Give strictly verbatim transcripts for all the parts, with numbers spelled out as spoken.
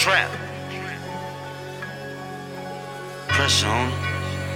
Trap. Pressure on him.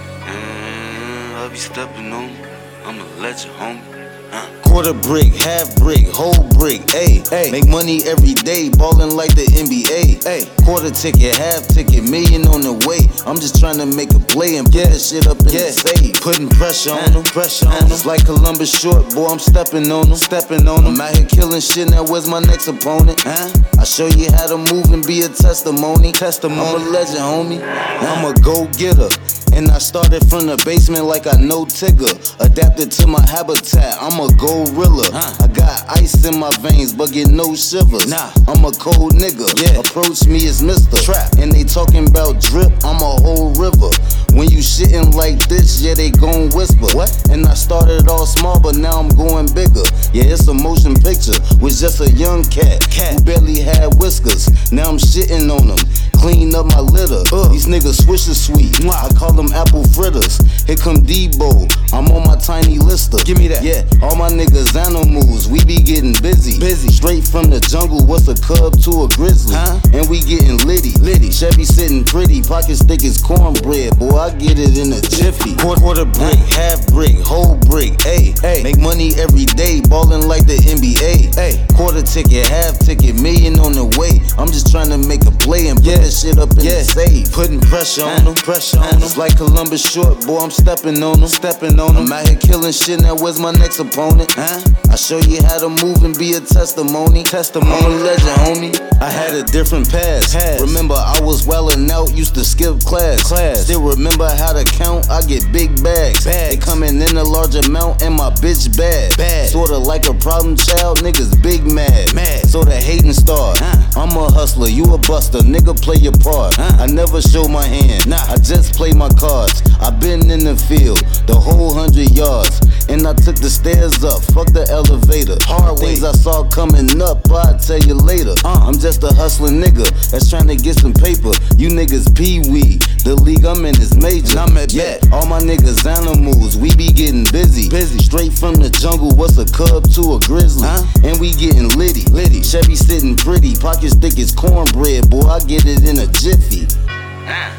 Mm, I'll be stepping on him. I'm a legend, homie. Uh. Quarter brick, half brick, whole brick, ayy. Ay. Make money every day, ballin' like the N B A. Ay. Quarter ticket, half ticket, million on the way. I'm just trying to make a play and put yeah. that shit up in yeah. the safe. Putting pressure on them, pressure on them. It's like Columbus short, boy, I'm stepping on them, stepping on them. I'm out here killing shit, now where's my next opponent? Huh? I show you how to move and be a testimony. Testimony. I'm a legend, homie. I'm a go-getter. And I started from the basement like I know Tigger. Adapted to my habitat, I'm a gorilla. Huh. I got ice in my veins, but get no shivers. Nah. I'm a cold nigga. Yeah. Approach me as Mister Trap. And they talking about drip, I'm a whole river. When you shitting like this, yeah, they gon' whisper. What? And I started all small, but now I'm going bigger. Yeah, it's a motion picture with just a young cat, cat. who barely had whiskers. Now I'm shitting on them. Clean up my litter. Uh. These niggas swish is sweet. Mwah. I call them apple fritters. Here come Debo. I'm on my tiny lister. Give me that. Yeah, all my niggas animals. We be getting busy. Busy. Straight from the jungle. What's a cub to a grizzly? Huh? And we getting litty. Litty. Chevy sitting pretty. Pockets thick as cornbread. Boy, I get it in a jiffy. Quarter, quarter brick, huh? half brick, whole brick. Ayy, ay. Make money every day. Ballin' like the N B A. Ay. Quarter ticket, half ticket, million on the way. I'm just trying to make a play and put yeah. that shit up in yeah. the safe. Putting pressure on them, pressure on them. It's like Columbus short, boy, I'm stepping on them, stepping on them. I'm out here killing shit, now where's my next opponent? Huh? I show you how to move and be a testimony. Testimony. I'm a legend, homie. I had a different past. past. Remember, I was wellin' out, used to skip class. class. Still remember how to count, I get big bags. bags. They coming in a large amount and my bitch bad. bad. Sorta like a problem child, niggas big mad. mad. So the hating start. Uh. I'm a hustler, you a buster, nigga play your part. Uh. I never show my hand, nah. I just play my cards. I been in the field, the whole hundred yards. And I took the stairs up, fuck the elevator. Hard things I saw coming up, I'll tell you later. Uh. I'm just a hustling nigga that's trying to get some paper. You niggas pee-wee, the league I'm in is major. I'm at yeah. bet. All my niggas animals, we be getting busy. Busy. Straight from the jungle, what's a cub to a grizzly? Huh? And we getting litty. litty. Chevy sitting pretty, pockets thick as cornbread. Boy, I get it in a jiffy. Ah.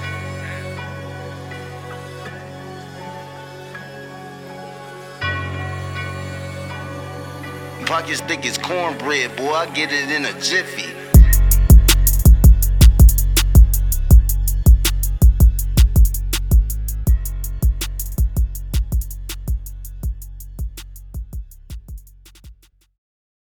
Pockets thick as cornbread, boy, I get it in a jiffy.